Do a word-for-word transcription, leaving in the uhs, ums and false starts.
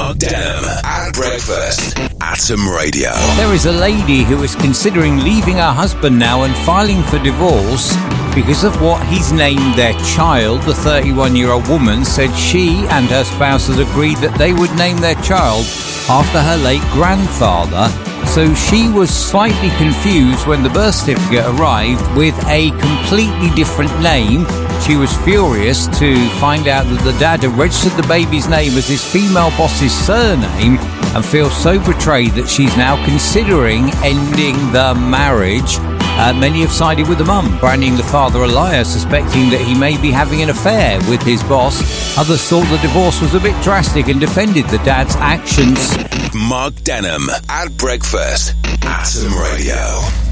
Mark Denham at breakfast. Atom Radio. There is a lady who is considering leaving her husband now and filing for divorce because of what he's named their child. The thirty-one-year-old woman said she and her spouse had agreed that they would name their child after her late grandfather. So she was slightly confused when the birth certificate arrived with a completely different name. She was furious to find out that the dad had registered the baby's name as his female boss's surname and feels so betrayed that she's now considering ending the marriage. Uh, many have sided with the mum, branding the father a liar, suspecting that he may be having an affair with his boss. Others thought the divorce was a bit drastic and defended the dad's actions. Mark Denham at breakfast. Atom Radio.